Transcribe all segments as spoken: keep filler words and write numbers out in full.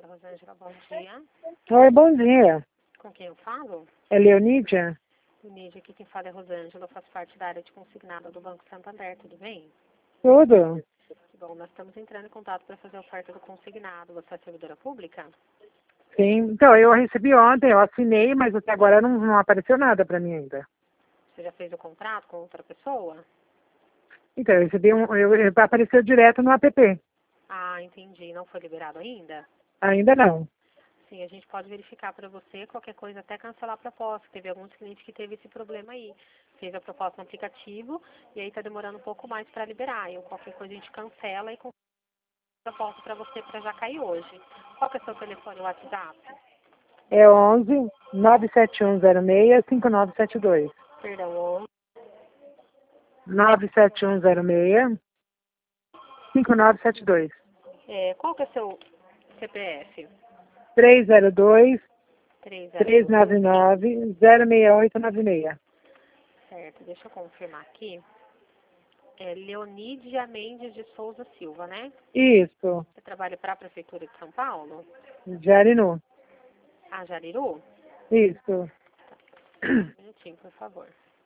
Rosângela, bom dia. Oi, bom dia. Com quem eu falo? É Leonídia? Leonídia, aqui quem fala é Rosângela, eu faço parte da área de consignado do Banco Santander, tudo bem? Tudo? Que bom, nós estamos entrando em contato para fazer a oferta do consignado. Você é servidora pública? Sim. Então, eu recebi ontem, eu assinei, mas até agora não, não apareceu nada pra mim ainda. Você já fez o contrato com outra pessoa? Então, eu recebi um. Eu, eu- apareceu direto no app. Ah, entendi. Não foi liberado ainda? Ainda não. Sim, a gente pode verificar para você, qualquer coisa, até cancelar a proposta. Teve alguns clientes que teve esse problema aí. Fez a proposta no aplicativo e aí está demorando um pouco mais para liberar. E qualquer coisa a gente cancela e confirma a proposta para você para já cair hoje. Qual que é o seu telefone e WhatsApp? É onze nove sete um zero seis cinco nove sete dois. Perdão, onze. nove sete um zero seis cinco nove sete dois. É, qual que é o seu C P F? três zero dois três zero três nove dois. nove zero seis oito nove seis. Certo, deixa eu confirmar aqui. É Leonídia Mendes de Souza Silva, né? Isso. Você trabalha para a Prefeitura de São Paulo? Jarinu. Ah, Jariru? Isso. Um minutinho, por favor.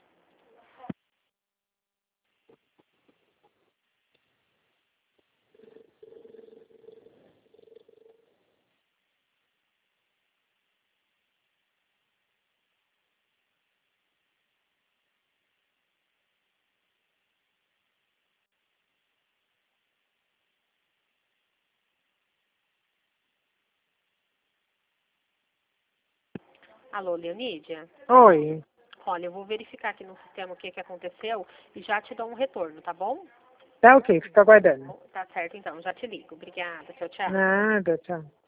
Alô, Leonídia? Oi. Olha, eu vou verificar aqui no sistema o que, que aconteceu e já te dou um retorno, tá bom? Tá ok, fica aguardando. Tá certo, então. Já te ligo. Obrigada. Tchau, tchau. Nada, tchau.